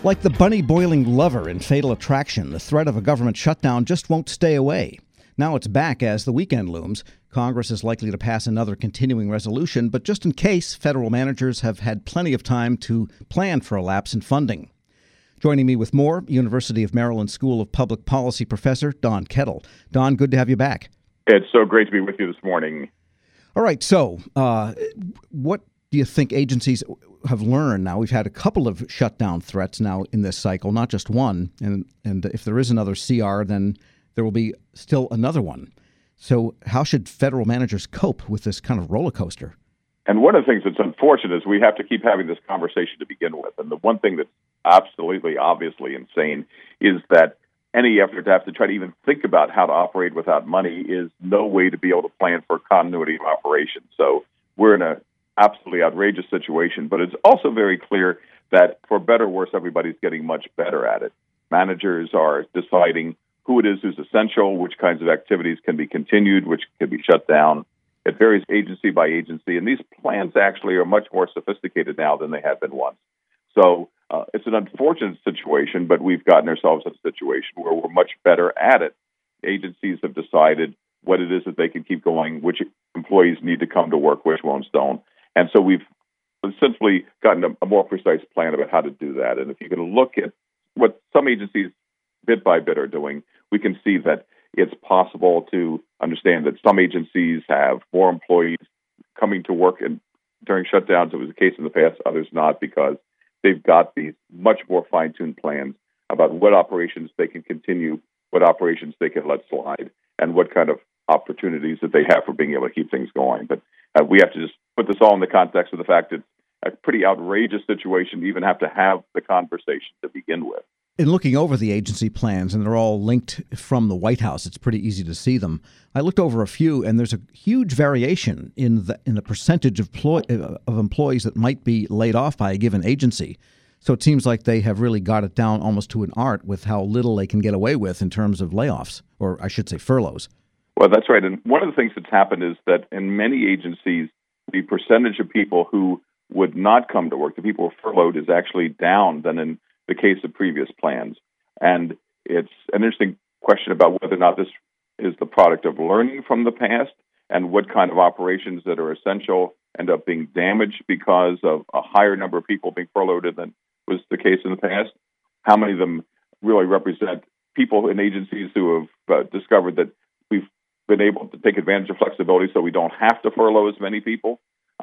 Like the bunny boiling lover in Fatal Attraction, the threat of a government shutdown just won't stay away. Now it's back as the weekend looms. Congress is likely to pass another continuing resolution, but just in case, federal managers have had plenty of time to plan for a lapse in funding. Joining me with more, University of Maryland School of Public Policy professor Don Kettle. Don, good to have you back. It's so great to be with you this morning. All right, so what do you think agencies have learned now? We've had a couple of shutdown threats now in this cycle, not just one. And if there is another CR, then there will be still another one. So how should federal managers cope with this kind of roller coaster? And one of the things that's unfortunate is we have to keep having this conversation to begin with. And the one thing that's absolutely, obviously insane is that any effort to have to try to even think about how to operate without money is no way to be able to plan for continuity of operation. So we're in an absolutely outrageous situation, but it's also very clear that for better or worse, everybody's getting much better at it. Managers are deciding who it is who's essential, which kinds of activities can be continued, which can be shut down. It varies agency by agency, and these plans actually are much more sophisticated now than they had been once. So it's an unfortunate situation, but we've gotten ourselves in a situation where we're much better at it. Agencies have decided what it is that they can keep going, which employees need to come to work, which ones don't. And so we've simply gotten a more precise plan about how to do that. And if you can look at what some agencies bit by bit are doing, we can see that it's possible to understand that some agencies have more employees coming to work during shutdowns. It was the case in the past, others not, because they've got these much more fine-tuned plans about what operations they can continue, what operations they can let slide, and what kind of opportunities that they have for being able to keep things going. But we have to just put this all in the context of the fact that it's a pretty outrageous situation to even have to have the conversation to begin with. In looking over the agency plans, and they're all linked from the White House, it's pretty easy to see them. I looked over a few, and there's a huge variation in the percentage of employees that might be laid off by a given agency. So it seems like they have really got it down almost to an art with how little they can get away with in terms of layoffs, or I should say furloughs. Well, that's right. And one of the things that's happened is that in many agencies, the percentage of people who would not come to work, the people who are furloughed, is actually down than in the case of previous plans. And it's an interesting question about whether or not this is the product of learning from the past and what kind of operations that are essential end up being damaged because of a higher number of people being furloughed than was the case in the past. How many of them really represent people in agencies who have discovered that we've been able to take advantage of flexibility so we don't have to furlough as many people?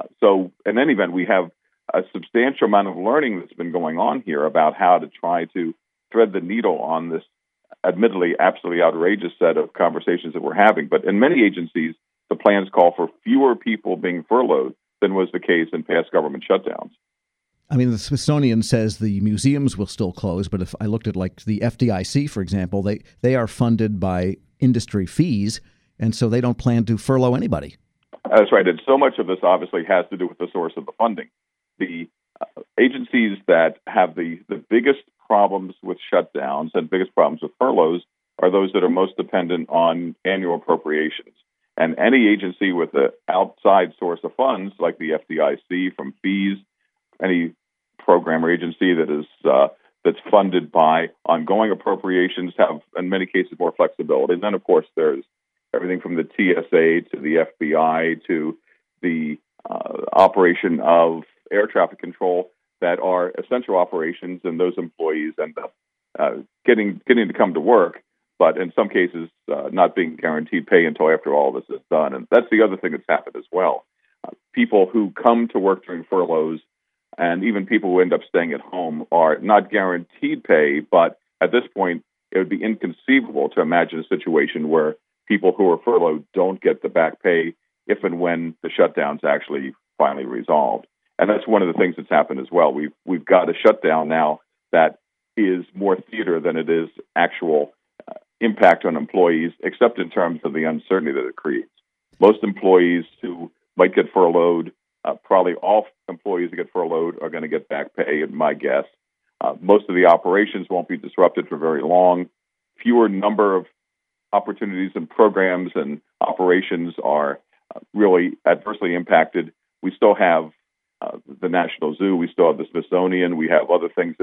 So in any event, we have a substantial amount of learning that's been going on here about how to try to thread the needle on this admittedly absolutely outrageous set of conversations that we're having. But in many agencies, the plans call for fewer people being furloughed than was the case in past government shutdowns. I mean, the Smithsonian says the museums will still close, but if I looked at like the FDIC, for example, they are funded by industry fees, and so they don't plan to furlough anybody. That's right. And so much of this obviously has to do with the source of the funding. The agencies that have the biggest problems with shutdowns and biggest problems with furloughs are those that are most dependent on annual appropriations. And any agency with an outside source of funds, like the FDIC from fees, any program or agency that is that's funded by ongoing appropriations, have in many cases more flexibility. And then, of course, there's everything from the TSA to the FBI to the operation of air traffic control that are essential operations, and those employees end up getting to come to work, but in some cases not being guaranteed pay until after all this is done. And that's the other thing that's happened as well. People who come to work during furloughs and even people who end up staying at home are not guaranteed pay, but at this point it would be inconceivable to imagine a situation where people who are furloughed don't get the back pay if and when the shutdown's actually finally resolved. And that's one of the things that's happened as well. We've got a shutdown now that is more theater than it is actual impact on employees, except in terms of the uncertainty that it creates. Most employees who might get furloughed, probably all employees that get furloughed are going to get back pay, in my guess. Most of the operations won't be disrupted for very long. Fewer number of opportunities and programs and operations are really adversely impacted. We still have the National Zoo, we still have the Smithsonian, we have other things that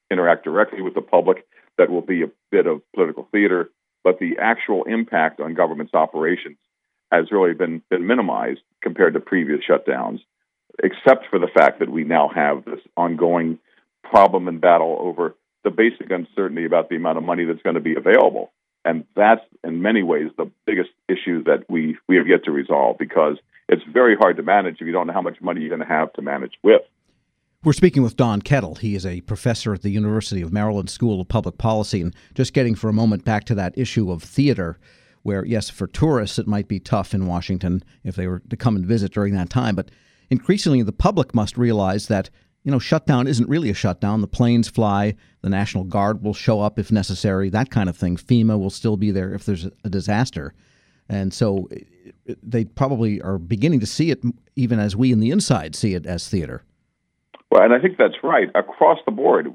interact directly with the public that will be a bit of political theater, but the actual impact on government's operations has really been minimized compared to previous shutdowns, except for the fact that we now have this ongoing problem and battle over the basic uncertainty about the amount of money that's going to be available. And that's, in many ways, the biggest issue that we have yet to resolve, because it's very hard to manage if you don't know how much money you're going to have to manage with. We're speaking with Don Kettle. He is a professor at the University of Maryland School of Public Policy. And just getting for a moment back to that issue of theater, where, yes, for tourists, it might be tough in Washington if they were to come and visit during that time. But increasingly, the public must realize that, shutdown isn't really a shutdown. The planes fly, the National Guard will show up if necessary, that kind of thing. FEMA will still be there if there's a disaster. And so they probably are beginning to see it, even as we in the inside see it, as theater. Well, and I think that's right. Across the board,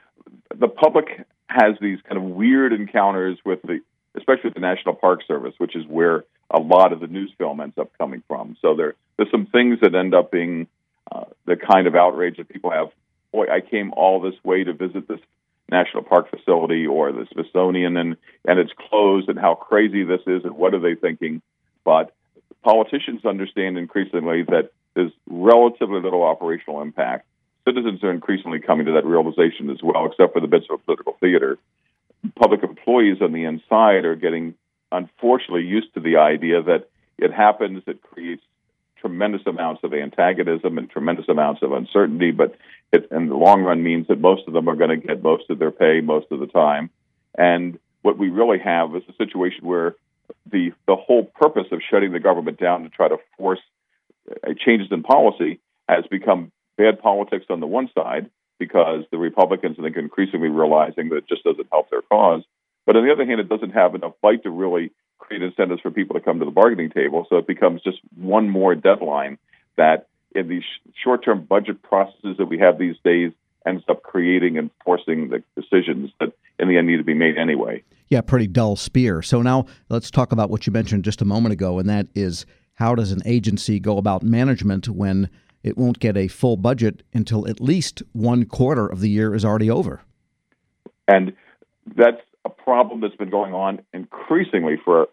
the public has these kind of weird encounters with especially the National Park Service, which is where a lot of the news film ends up coming from. So there's some things that end up being the kind of outrage that people have. Boy, I came all this way to visit this national park facility or the Smithsonian, and it's closed, and how crazy this is, and what are they thinking? But politicians understand increasingly that there's relatively little operational impact. Citizens are increasingly coming to that realization as well, except for the bits of political theater. Public employees on the inside are getting, unfortunately, used to the idea that it happens, it creates tremendous amounts of antagonism and tremendous amounts of uncertainty, but it, in the long run, means that most of them are going to get most of their pay most of the time. And what we really have is a situation where the whole purpose of shutting the government down to try to force changes in policy has become bad politics on the one side, because the Republicans, I think, are increasingly realizing that it just doesn't help their cause. But on the other hand, it doesn't have enough bite to really create incentives for people to come to the bargaining table. So it becomes just one more deadline that, in these short-term budget processes that we have these days, ends up creating and forcing the decisions that in the end need to be made anyway. Yeah, pretty dull spear. So now let's talk about what you mentioned just a moment ago, and that is, how does an agency go about management when it won't get a full budget until at least one quarter of the year is already over? And that's a problem that's been going on increasingly for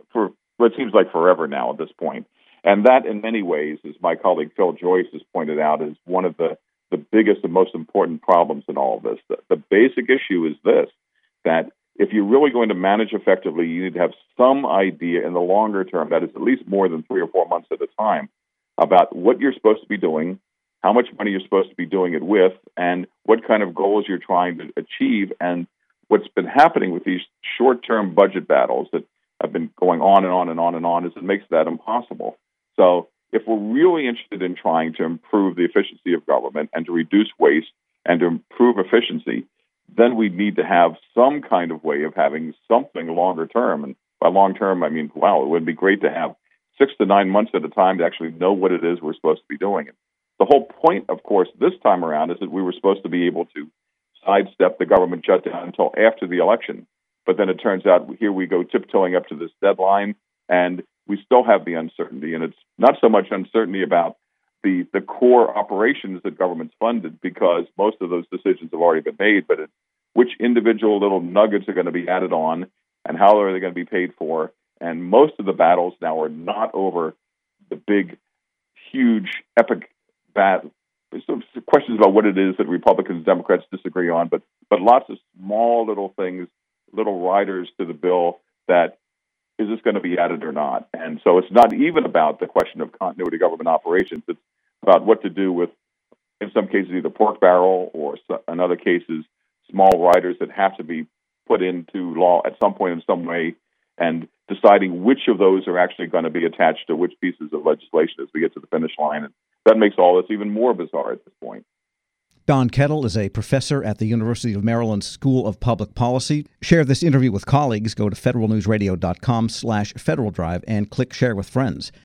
what seems like forever now at this point. And that, in many ways, as my colleague Phil Joyce has pointed out, is one of the biggest and most important problems in all of this. The basic issue is this, that if you're really going to manage effectively, you need to have some idea in the longer term, that is at least more than 3 or 4 months at a time, about what you're supposed to be doing, how much money you're supposed to be doing it with, and what kind of goals you're trying to achieve. And what's been happening with these short-term budget battles that have been going on and on and on and on is it makes that impossible. So if we're really interested in trying to improve the efficiency of government and to reduce waste and to improve efficiency, then we need to have some kind of way of having something longer term. And by long term, I mean, wow, it would be great to have 6 to 9 months at a time to actually know what it is we're supposed to be doing. And the whole point, of course, this time around is that we were supposed to be able to sidestep the government shutdown until after the election. But then it turns out here we go tiptoeing up to this deadline, and we still have the uncertainty. And it's not so much uncertainty about the core operations that government's funded, because most of those decisions have already been made, but it's which individual little nuggets are going to be added on and how are they going to be paid for. And most of the battles now are not over the big, huge, epic battle. There's some questions about what it is that Republicans and Democrats disagree on, but lots of small little things, little riders to the bill that, is this going to be added or not? And so it's not even about the question of continuity of government operations. It's about what to do with, in some cases, either pork barrel or, in other cases, small riders that have to be put into law at some point in some way, and deciding which of those are actually going to be attached to which pieces of legislation as we get to the finish line. And that makes all this even more bizarre at this point. Don Kettle is a professor at the University of Maryland School of Public Policy. Share this interview with colleagues. Go to federalnewsradio.com/Federal Drive and click Share with Friends.